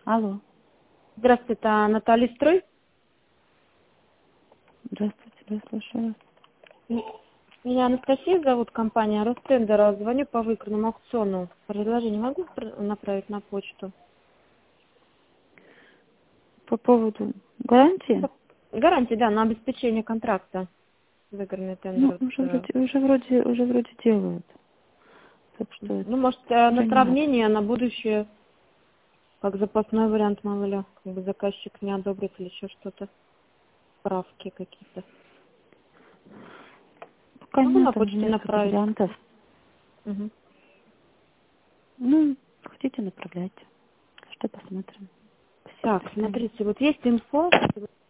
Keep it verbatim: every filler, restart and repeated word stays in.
Алло. Здравствуйте, это Наталья Строй. Здравствуйте, да, слушаю. Меня Анастасия зовут, компания Ростендер. Звоню по выигранному аукциону. Предложение могу пр- направить на почту? По поводу гарантии? Гарантия, да, на обеспечение контракта. Выигранный Ну, тендер. уже Вот, вроде, уже вроде, уже вроде делают. Так э, что это ну, может, э, уже на не надо. сравнение, на будущее, как запасной вариант, мало ли, как бы заказчик не одобрит или еще что-то, справки какие-то. Пока Могу нет, на там же почте несколько направить? вариантов. Мгм. Ну, хотите, направляйте. Что посмотрим. Спасибо, Так, до свидания. смотрите, вот есть инфо,